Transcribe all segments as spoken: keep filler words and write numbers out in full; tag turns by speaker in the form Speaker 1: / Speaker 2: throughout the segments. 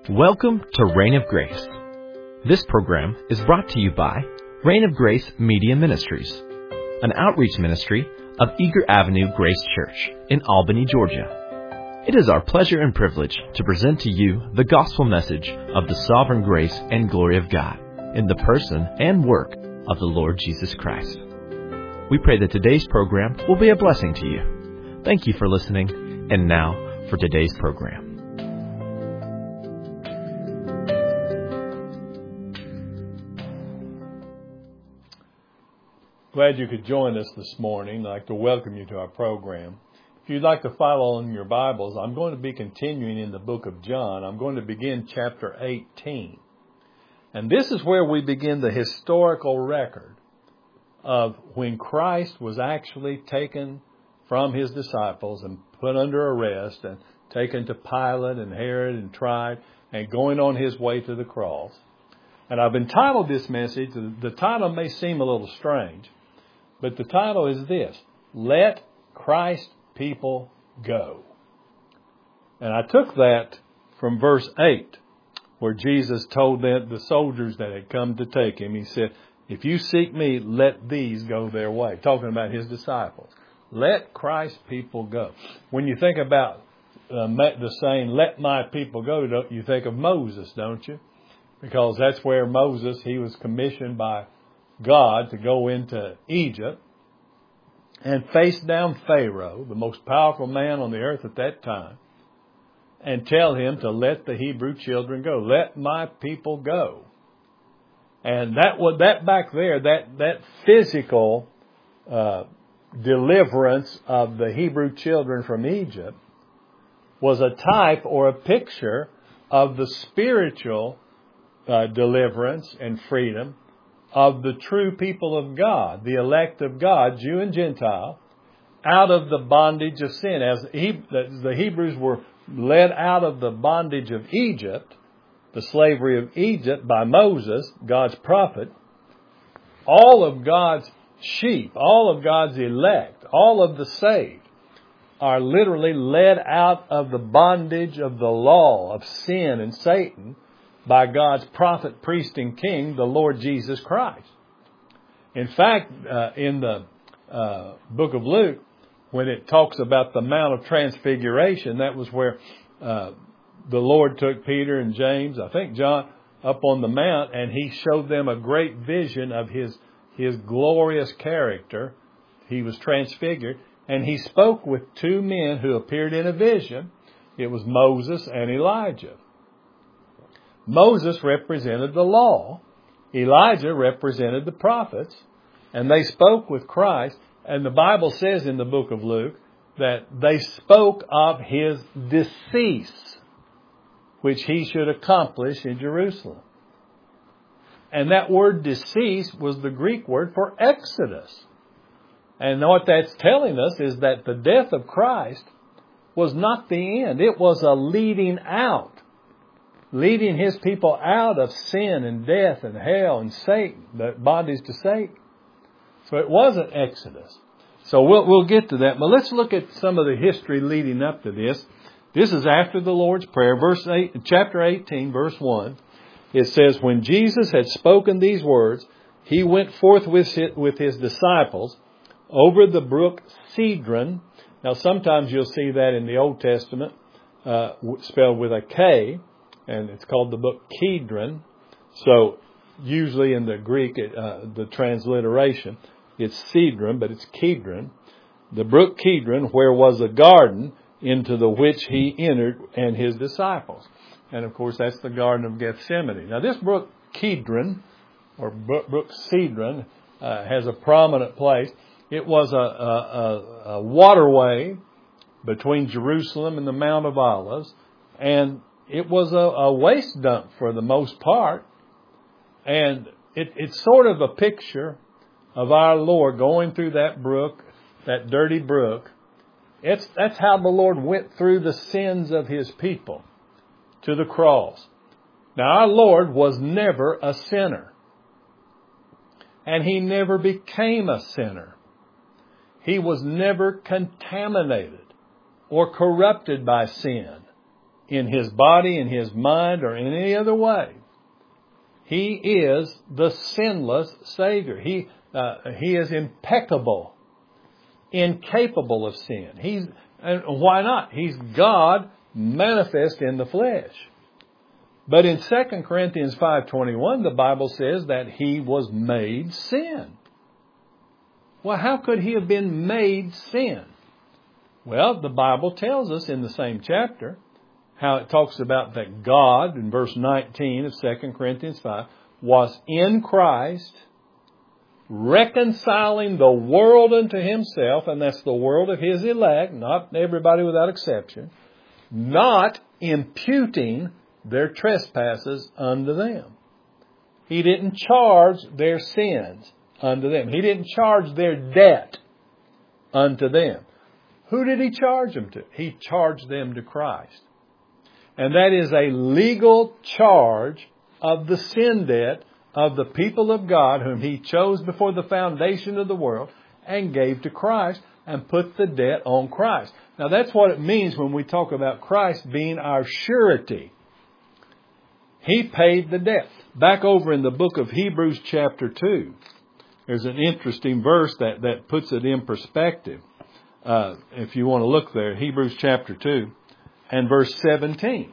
Speaker 1: Welcome to Reign of Grace. This program is brought to you by Reign of Grace Media Ministries, an outreach ministry of Eager Avenue Grace Church in Albany, Georgia. It is our pleasure and privilege to present to you the gospel message of the sovereign grace and glory of God in the person and work of the Lord Jesus Christ. We pray that today's program will be a blessing to you. Thank you for listening, and now for today's program.
Speaker 2: Glad you could join us this morning. I'd like to welcome you to our program. If you'd like to follow in your Bibles, I'm going to be continuing in the book of John. I'm going to begin chapter eighteen. And this is where we begin the historical record of when Christ was actually taken from his disciples and put under arrest and taken to Pilate and Herod and tried and going on his way to the cross. And I've entitled this message, the title may seem a little strange, but the title is this: Let Christ's People Go. And I took that from verse eight, where Jesus told the, the soldiers that had come to take him. He said, if you seek me, let these go their way. Talking about his disciples. Let Christ's people go. When you think about uh, the saying, let my people go, don't you think of Moses, don't you? Because that's where Moses, he was commissioned by God to go into Egypt and face down Pharaoh, the most powerful man on the earth at that time, and tell him to let the Hebrew children go. Let my people go. And that was that back there, that that physical uh, deliverance of the Hebrew children from Egypt was a type or a picture of the spiritual uh, deliverance and freedom of the true people of God, the elect of God, Jew and Gentile, out of the bondage of sin. As the Hebrews were led out of the bondage of Egypt, the slavery of Egypt by Moses, God's prophet, all of God's sheep, all of God's elect, all of the saved are literally led out of the bondage of the law of sin and Satan by God's prophet, priest, and king, the Lord Jesus Christ. In fact, uh, in the uh, book of Luke, when it talks about the Mount of Transfiguration, that was where uh, the Lord took Peter and James, I think John, up on the mount, and he showed them a great vision of his, his glorious character. He was transfigured, and he spoke with two men who appeared in a vision. It was Moses and Elijah. Moses represented the law. Elijah represented the prophets. And they spoke with Christ. And the Bible says in the book of Luke that they spoke of his decease, which he should accomplish in Jerusalem. And that word decease was the Greek word for exodus. And what that's telling us is that the death of Christ was not the end. It was a leading out. Leading his people out of sin and death and hell and Satan, the bondage to Satan. So it was an exodus. So we'll, we'll get to that. But let's look at some of the history leading up to this. This is after the Lord's Prayer. Verse eight, chapter eighteen, verse one. It says, when Jesus had spoken these words, he went forth with his, with his disciples over the brook Cedron. Now sometimes you'll see that in the Old Testament, uh, spelled with a K. And it's called the book Kedron. So usually in the Greek, uh, the transliteration, it's Cedron, but it's Kedron. The brook Kedron, where was a garden into the which he entered and his disciples. And of course, that's the Garden of Gethsemane. Now this brook Kedron, or brook Cedron, uh, has a prominent place. It was a, a, a, a waterway between Jerusalem and the Mount of Olives. And it was a, a waste dump for the most part. And it, it's sort of a picture of our Lord going through that brook, that dirty brook. It's, that's how the Lord went through the sins of his people to the cross. Now, our Lord was never a sinner. And he never became a sinner. He was never contaminated or corrupted by sin. in his body, in his mind, or in any other way. He is the sinless Savior. He, uh, he is impeccable, incapable of sin. He's, and why not? He's God manifest in the flesh. But in Second Corinthians five twenty-one, the Bible says that he was made sin. Well, how could he have been made sin? Well, the Bible tells us in the same chapter how it talks about that God, in verse nineteen of Second Corinthians five, was in Christ, reconciling the world unto himself, and that's the world of his elect, not everybody without exception, not imputing their trespasses unto them. He didn't charge their sins unto them. He didn't charge their debt unto them. Who did he charge them to? He charged them to Christ. And that is a legal charge of the sin debt of the people of God whom he chose before the foundation of the world and gave to Christ and put the debt on Christ. Now that's what it means when we talk about Christ being our surety. He paid the debt. Back over in the book of Hebrews chapter two, there's an interesting verse that, that puts it in perspective. Uh, if you want to look there, Hebrews chapter two and verse seventeen.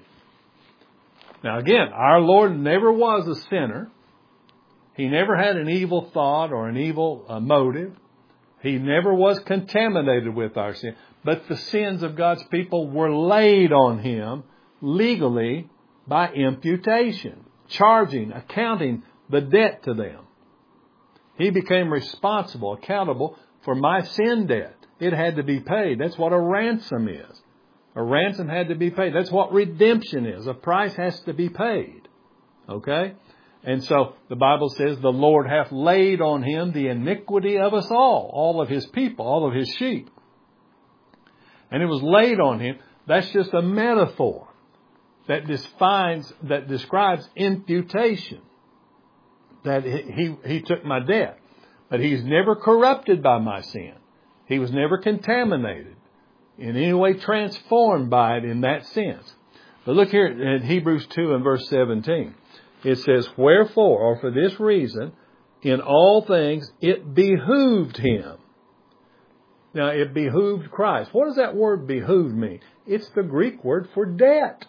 Speaker 2: Now again, our Lord never was a sinner. He never had an evil thought or an evil uh, motive. He never was contaminated with our sin. But the sins of God's people were laid on him legally by imputation, charging, accounting the debt to them. He became responsible, accountable for my sin debt. It had to be paid. That's what a ransom is. A ransom had to be paid. That's what redemption is. A price has to be paid. Okay? And so the Bible says the Lord hath laid on him the iniquity of us all, all of his people, all of his sheep. And it was laid on him. That's just a metaphor that defines, that describes imputation. That he, he took my debt. But he's never corrupted by my sin. He was never contaminated, in any way transformed by it in that sense. But look here in Hebrews two and verse seventeen. It says, wherefore, or for this reason, in all things it behooved him. Now, it behooved Christ. What does that word behooved mean? It's the Greek word for debt.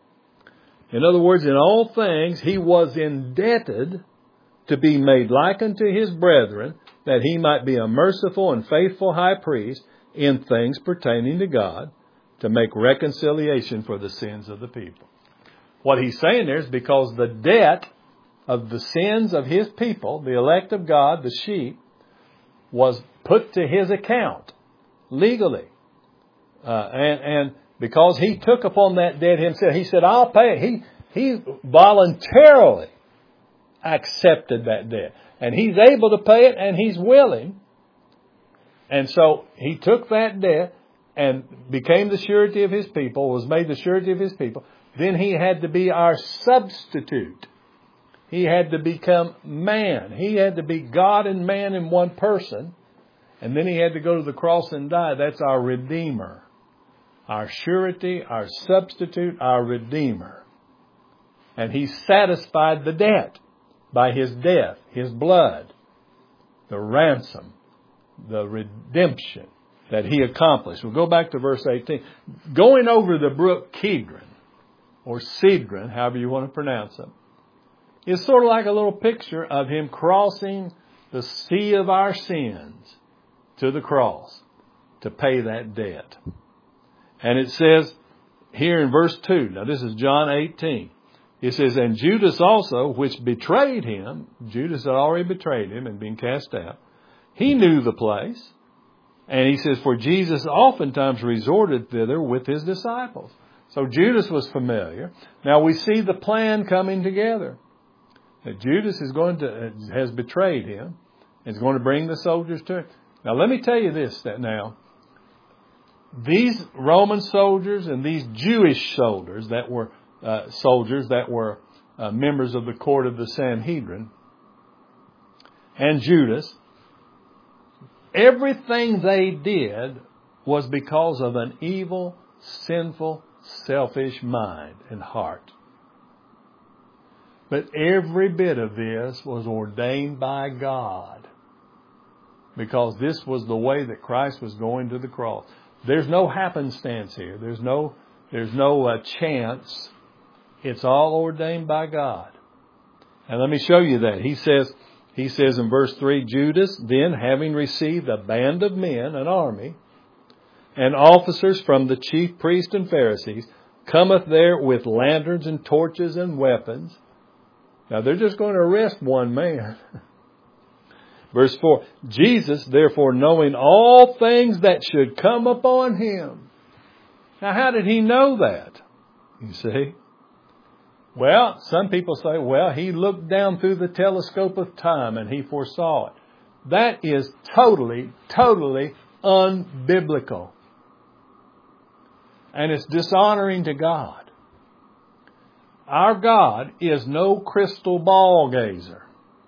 Speaker 2: In other words, in all things he was indebted to be made like unto his brethren, that he might be a merciful and faithful high priest in things pertaining to God, to make reconciliation for the sins of the people. What he's saying there is because the debt of the sins of his people, the elect of God, the sheep, was put to his account legally. Uh, and, and because he took upon that debt himself, he said, I'll pay it. He, he voluntarily accepted that debt. And he's able to pay it, and he's willing. And so he took that debt and became the surety of his people, was made the surety of his people. Then he had to be our substitute. He had to become man. He had to be God and man in one person. And then he had to go to the cross and die. That's our Redeemer. Our surety, our substitute, our Redeemer. And he satisfied the debt by his death, his blood, the ransom, the redemption that he accomplished. We'll go back to verse eighteen. Going over the brook Kidron, or Cedron, however you want to pronounce it, is sort of like a little picture of him crossing the sea of our sins to the cross to pay that debt. And it says here in verse two, now this is John eighteen, it says, and Judas also, which betrayed him, Judas had already betrayed him and been cast out, he knew the place. And he says, for Jesus oftentimes resorted thither with his disciples. So Judas was familiar. Now we see the plan coming together. That Judas is going to, has betrayed him, is going to bring the soldiers to him. Now let me tell you this, that now, these Roman soldiers and these Jewish soldiers that were, uh, soldiers that were uh, members of the court of the Sanhedrin, and Judas, everything they did was because of an evil, sinful, selfish mind and heart. But every bit of this was ordained by God, because this was the way that Christ was going to the cross. There's no happenstance here. There's no, there's no uh, chance. It's all ordained by God. And let me show you that. He says, he says in verse three, Judas, then having received a band of men, an army, and officers from the chief priests and Pharisees, cometh there with lanterns and torches and weapons. Now they're just going to arrest one man. Verse four, Jesus, therefore, knowing all things that should come upon him. Now how did he know that? You see? Well, some people say, well, he looked down through the telescope of time and he foresaw it. That is totally, totally unbiblical. And it's dishonoring to God. Our God is no crystal ball gazer.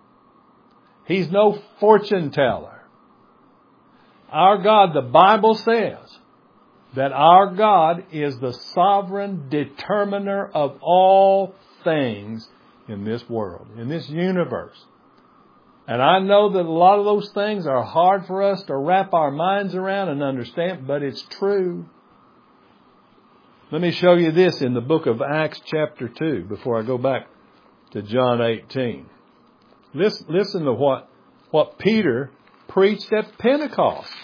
Speaker 2: He's no fortune teller. Our God, the Bible says, that our God is the sovereign determiner of all things in this world, in this universe. And I know that a lot of those things are hard for us to wrap our minds around and understand, but it's true. Let me show you this in the book of Acts chapter two before I go back to John eighteen. Listen, listen to what, what Peter preached at Pentecost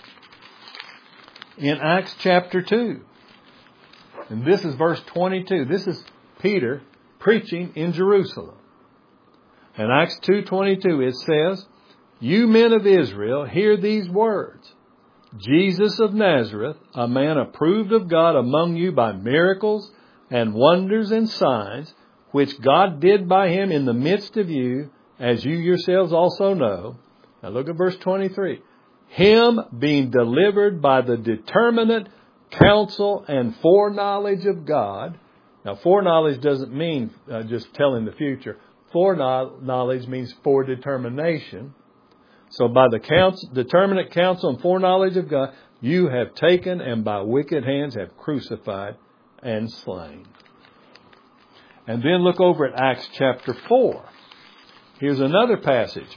Speaker 2: in Acts chapter two. And this is verse twenty-two. This is Peter preaching in Jerusalem. In Acts two twenty-two it says, You men of Israel, hear these words. Jesus of Nazareth, a man approved of God among you by miracles and wonders and signs, which God did by him in the midst of you, as you yourselves also know. Now look at verse twenty-three. Him being delivered by the determinate counsel and foreknowledge of God. Now foreknowledge doesn't mean uh, just telling the future. Foreknowledge means foredetermination. So by the counsel, determinate counsel and foreknowledge of God, you have taken and by wicked hands have crucified and slain. And then look over at Acts chapter four. Here's another passage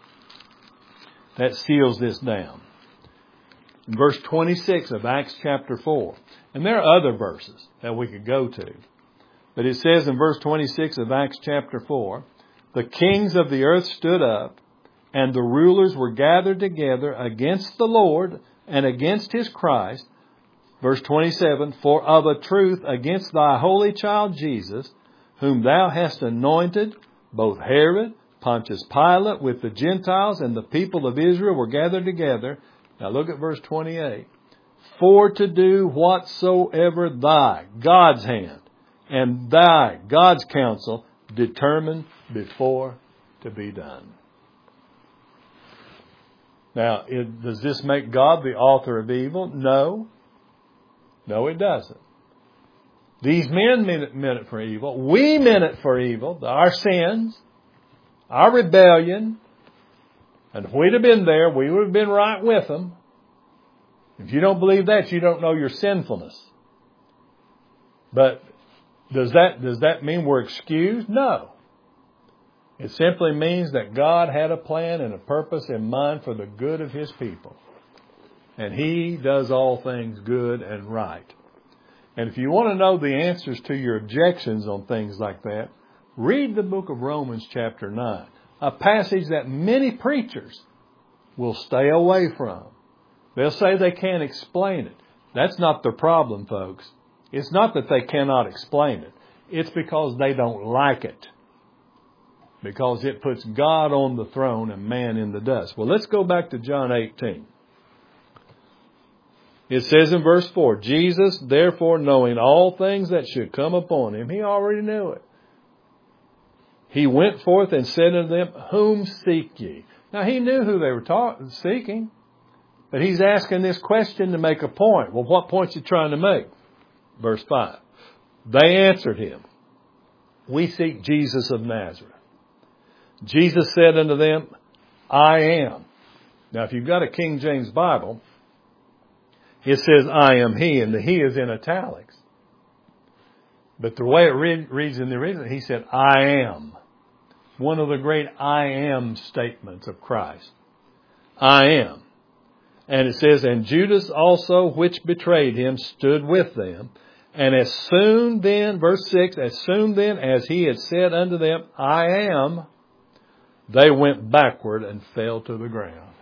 Speaker 2: that seals this down. In verse twenty-six of Acts chapter four. And there are other verses that we could go to. But it says in verse twenty-six of Acts chapter four, the kings of the earth stood up, and the rulers were gathered together against the Lord and against his Christ. Verse twenty-seven, for of a truth against thy holy child Jesus, whom thou hast anointed, both Herod, Pontius Pilate, with the Gentiles and the people of Israel were gathered together. Now look at verse twenty-eight. For to do whatsoever thy, God's hand, and thy, God's counsel, determined before to be done. Now, it, does this make God the author of evil? No. No, it doesn't. These men meant it, meant it for evil. We meant it for evil. Our sins, our rebellion. And if we'd have been there, we would have been right with them. If you don't believe that, you don't know your sinfulness. But does that, does that mean we're excused? No. It simply means that God had a plan and a purpose in mind for the good of his people. And he does all things good and right. And if you want to know the answers to your objections on things like that, read the book of Romans chapter nine, a passage that many preachers will stay away from. They'll say they can't explain it. That's not the problem, folks. It's not that they cannot explain it. It's because they don't like it. Because it puts God on the throne and man in the dust. Well, let's go back to John eighteen. It says in verse four, Jesus, therefore, knowing all things that should come upon him, he already knew it. He went forth and said unto them, whom seek ye? Now, he knew who they were ta- seeking. But he's asking this question to make a point. Well, what point you trying to make? Verse five. They answered him, we seek Jesus of Nazareth. Jesus said unto them, I am. Now, if you've got a King James Bible, it says, I am he, and the he is in italics. But the way it re- reads in the original, he said, I am. One of the great I am statements of Christ. I am. And it says, and Judas also, which betrayed him, stood with them. And as soon then, verse six, as soon then as he had said unto them, I am, they went backward and fell to the ground.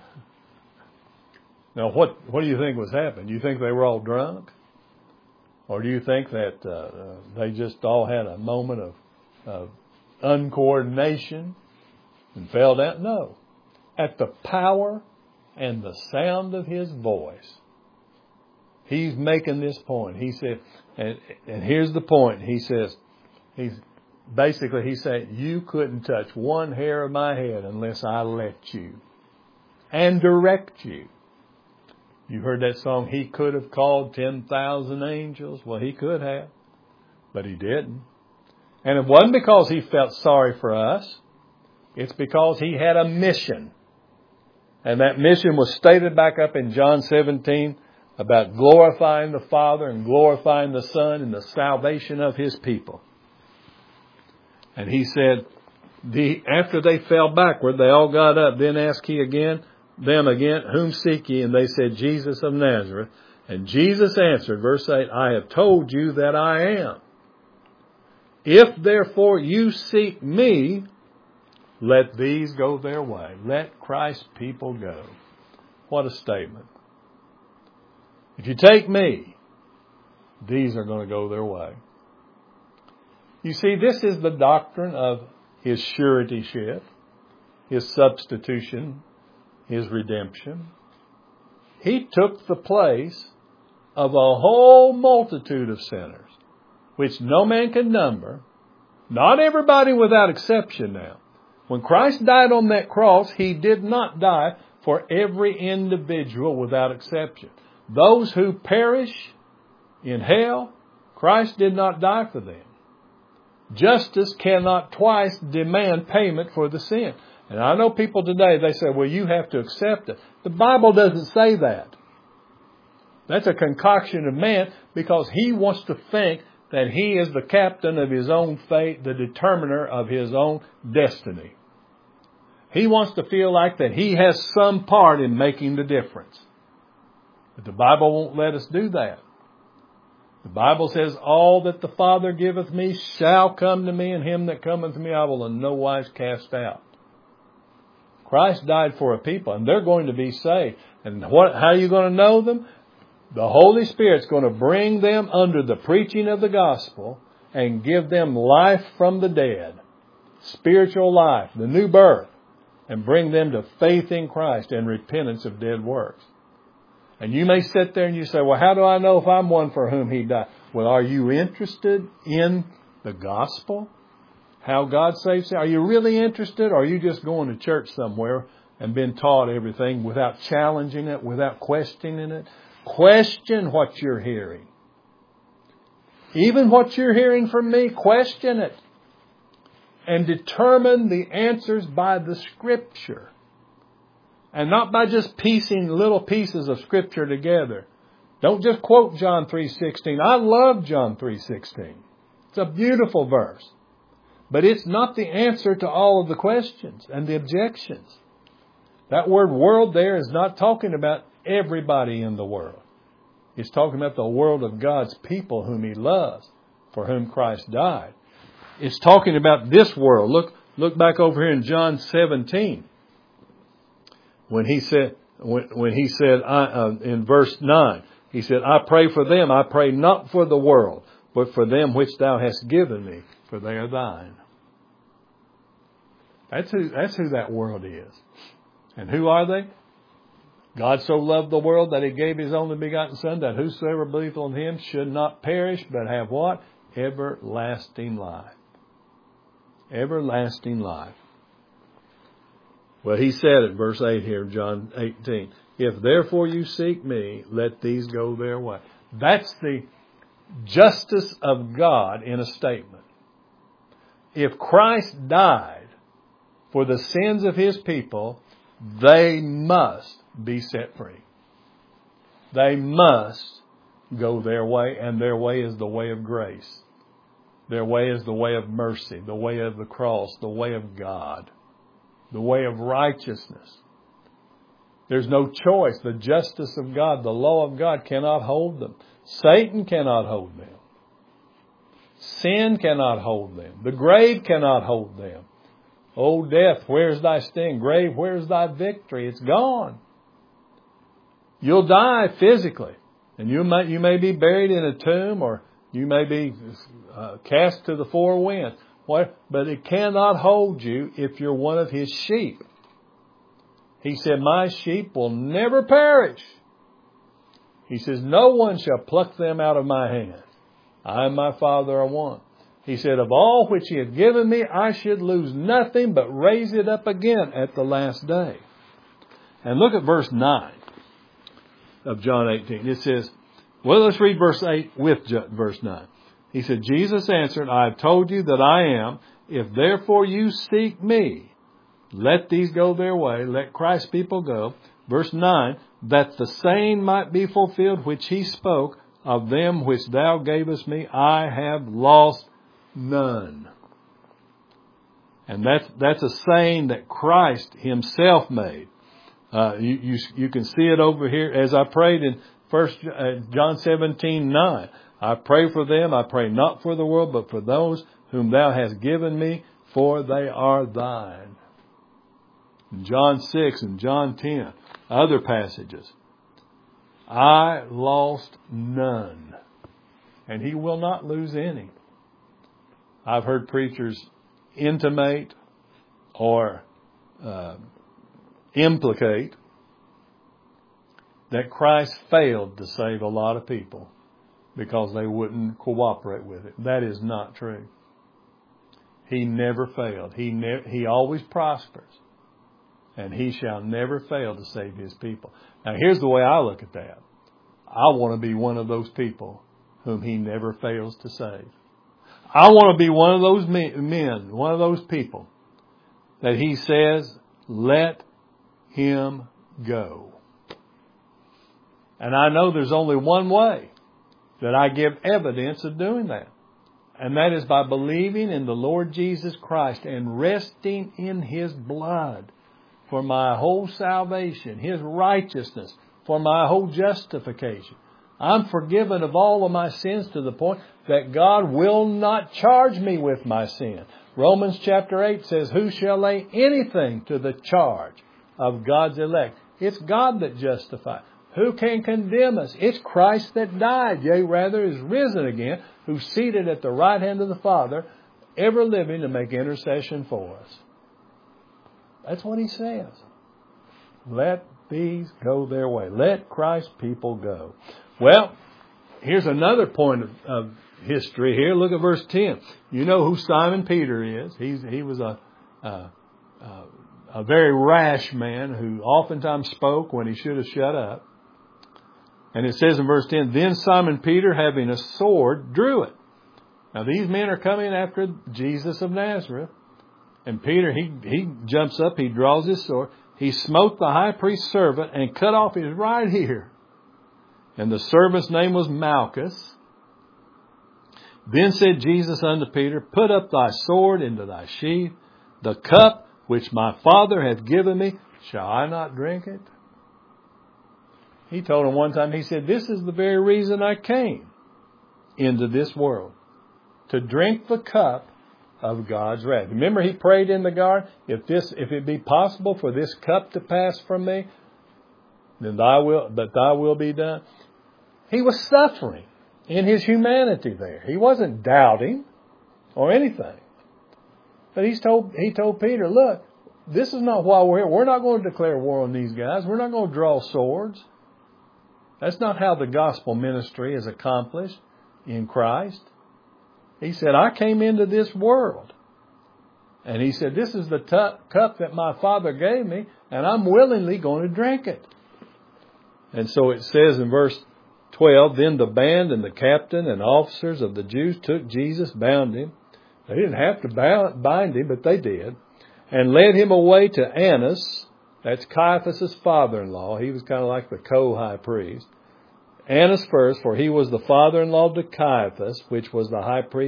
Speaker 2: Now, what, what do you think was happening? Do you think they were all drunk? Or do you think that uh, they just all had a moment of, of uncoordination and fell down? No. At the power and the sound of his voice, he's making this point. He said, and, and here's the point. He says, he's basically, he said, you couldn't touch one hair of my head unless I let you and direct you. You heard that song, he could have called ten thousand angels. Well, he could have, but he didn't. And it wasn't because he felt sorry for us. It's because he had a mission. And that mission was stated back up in John seventeen about glorifying the Father and glorifying the Son and the salvation of his people. And he said, the, after they fell backward, they all got up. Then asked he again, them again, whom seek ye? And they said, Jesus of Nazareth. And Jesus answered, verse eight, I have told you that I am. If therefore you seek me, let these go their way. Let Christ's people go. What a statement. If you take me, these are going to go their way. You see, this is the doctrine of his suretyship, his substitution, his redemption. He took the place of a whole multitude of sinners, which no man can number. Not everybody without exception now. When Christ died on that cross, he did not die for every individual without exception. Those who perish in hell, Christ did not die for them. Justice cannot twice demand payment for the sin. And I know people today, they say, well, you have to accept it. The Bible doesn't say that. That's a concoction of man because he wants to think that he is the captain of his own fate, the determiner of his own destiny. He wants to feel like that he has some part in making the difference. But the Bible won't let us do that. The Bible says, all that the Father giveth me shall come to me, and him that cometh to me I will in no wise cast out. Christ died for a people, and they're going to be saved. And what, how are you going to know them? The Holy Spirit's going to bring them under the preaching of the gospel and give them life from the dead, spiritual life, the new birth, and bring them to faith in Christ and repentance of dead works. And you may sit there and you say, well, how do I know if I'm one for whom he died? Well, are you interested in the gospel? How God saves you? Are you really interested? Or are you just going to church somewhere and been taught everything without challenging it, without questioning it? Question what you're hearing. Even what you're hearing from me, question it. And determine the answers by the Scripture. And not by just piecing little pieces of Scripture together. Don't just quote John three sixteen. I love John three sixteen. It's a beautiful verse. But it's not the answer to all of the questions and the objections. That word world there is not talking about everybody in the world. It's talking about the world of God's people whom he loves, for whom Christ died. It's talking about this world. Look, look back over here in John seventeen. When he said, when, when he said I, uh, in verse nine, he said, I pray for them. I pray not for the world, but for them which thou hast given me, for they are thine. That's who, that's who that world is. And who are they? God so loved the world that he gave his only begotten Son, that whosoever believeth on him should not perish, but have what? Everlasting life. Everlasting life. Well, he said it, verse eight here, John eighteen. If therefore you seek me, let these go their way. That's the justice of God in a statement. If Christ died for the sins of his people, they must be set free. They must go their way, and their way is the way of grace. Their way is the way of mercy, the way of the cross, the way of God, the way of righteousness. There's no choice. The justice of God, the law of God cannot hold them. Satan cannot hold them. Sin cannot hold them. The grave cannot hold them. O death, where's thy sting? Grave, where's thy victory? It's gone. You'll die physically. And you may, you may be buried in a tomb, or you may be uh, cast to the four winds. What? But it cannot hold you if you're one of His sheep. He said, my sheep will never perish. He says, no one shall pluck them out of my hand. I and my Father are one. He said, of all which He hath given me, I should lose nothing, but raise it up again at the last day. And look at verse nine of John eighteen. It says, well, let's read verse eight with verse nine. He said, Jesus answered, I have told you that I am. If therefore you seek me, let these go their way. Let Christ's people go. Verse nine, that the saying might be fulfilled which He spoke, of them which thou gavest me, I have lost none. And that's, that's a saying that Christ Himself made. Uh, you, you, you can see it over here as I prayed in First uh, John seventeen nine. I pray for them. I pray not for the world, but for those whom thou hast given me, for they are thine. In John six and John ten, other passages. I lost none, and He will not lose any. I've heard preachers intimate or uh, implicate that Christ failed to save a lot of people because they wouldn't cooperate with it. That is not true. He never failed. He ne- He always prospers. And He shall never fail to save His people. Now, here's the way I look at that. I want to be one of those people whom He never fails to save. I want to be one of those men, one of those people that He says, let him go. And I know there's only one way that I give evidence of doing that. And that is by believing in the Lord Jesus Christ and resting in His blood for my whole salvation, His righteousness, for my whole justification. I'm forgiven of all of my sins to the point that God will not charge me with my sin. Romans chapter eight says, who shall lay anything to the charge of God's elect? It's God that justifies. Who can condemn us? It's Christ that died, yea, rather is risen again, who's seated at the right hand of the Father, ever living to make intercession for us. That's what He says. Let these go their way. Let Christ's people go. Well, here's another point of, of history here. Look at verse ten. You know who Simon Peter is. He's, he was a, a, a, a very rash man who oftentimes spoke when he should have shut up. And it says in verse ten, then Simon Peter, having a sword, drew it. Now these men are coming after Jesus of Nazareth. And Peter, he, he jumps up, he draws his sword. He smote the high priest's servant and cut off his right ear. And the servant's name was Malchus. Then said Jesus unto Peter, put up thy sword into thy sheath. The cup which my Father hath given me, shall I not drink it? He told him one time, he said, this is the very reason I came into this world, to drink the cup of God's wrath. Remember, he prayed in the garden, if this, if it be possible for this cup to pass from me, then thy will, that thy will be done. He was suffering in his humanity there. He wasn't doubting or anything. But he's told, he told Peter, look, this is not why we're here. We're not going to declare war on these guys. We're not going to draw swords. That's not how the gospel ministry is accomplished in Christ. He said, I came into this world. And he said, this is the t- cup that my Father gave me, and I'm willingly going to drink it. And so it says in verse twelve, then the band and the captain and officers of the Jews took Jesus, bound him. They didn't have to bind him, but they did. And led him away to Annas. That's Caiaphas' father-in-law. He was kind of like the co-high priest. Annas first, for he was the father-in-law to Caiaphas, which was the high priest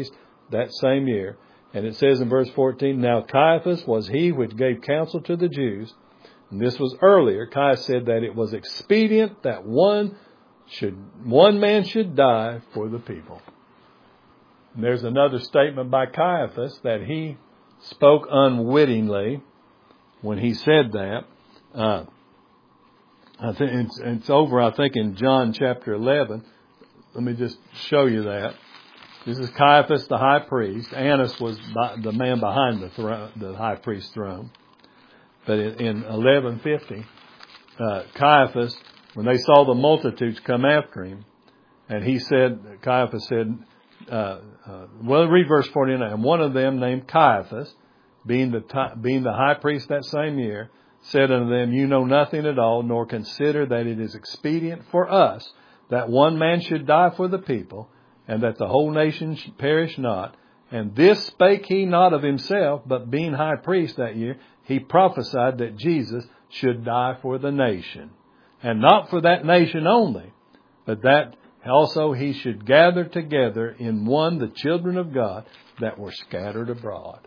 Speaker 2: that same year. And it says in verse fourteen, Now Caiaphas was he which gave counsel to the Jews. And this was earlier. Caiaphas said that it was expedient that one should, one man should die for the people. And there's another statement by Caiaphas that he spoke unwittingly when he said that. Uh, I think it's, it's over, I think, in John chapter eleven. Let me just show you that. This is Caiaphas, the high priest. Annas was the man behind the throne, the high priest's throne. But in, in eleven fifty, uh, Caiaphas, when they saw the multitudes come after him, and he said, Caiaphas said, uh, uh, well, read verse forty-nine. And one of them, named Caiaphas, being the being the high priest that same year, said unto them, You know nothing at all, nor consider that it is expedient for us that one man should die for the people, and that the whole nation should perish not. And this spake he not of himself, but being high priest that year, he prophesied that Jesus should die for the nation. And not for that nation only, but that also he should gather together in one the children of God that were scattered abroad.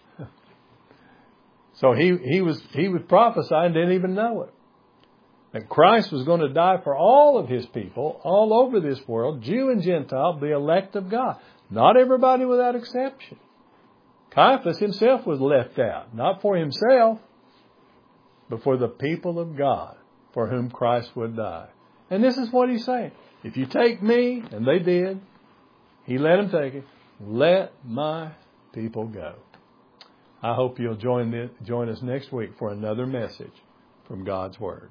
Speaker 2: So he, he was he was prophesying, didn't even know it. That Christ was going to die for all of his people, all over this world, Jew and Gentile, the elect of God. Not everybody without exception. Caiaphas himself was left out, not for himself, but for the people of God, for whom Christ would die. And this is what he's saying. If you take me, and they did, he let them take it, let my people go. I hope you'll join the, join us next week for another message from God's Word.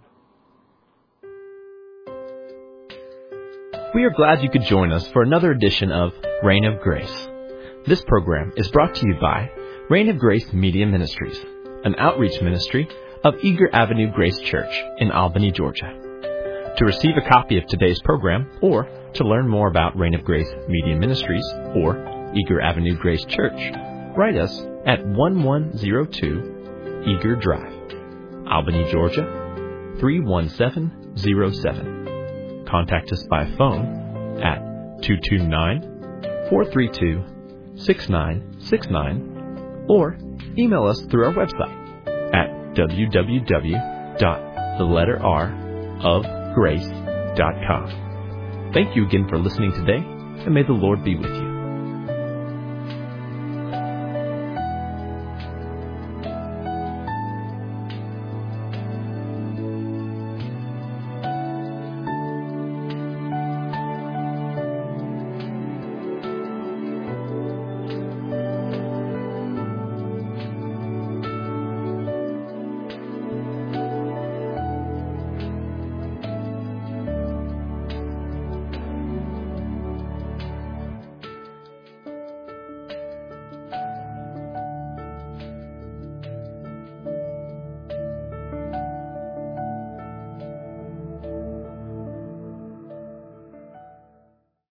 Speaker 1: We are glad you could join us for another edition of Reign of Grace. This program is brought to you by Reign of Grace Media Ministries, an outreach ministry of Eager Avenue Grace Church in Albany, Georgia. To receive a copy of today's program or to learn more about Reign of Grace Media Ministries or Eager Avenue Grace Church, write us at one one zero two Eager Drive, Albany, Georgia three one seven zero seven. Contact us by phone at two two nine, four three two, six nine six nine or email us through our website at w w w dot the letter r of grace dot com. Thank you again for listening today, and may the Lord be with you.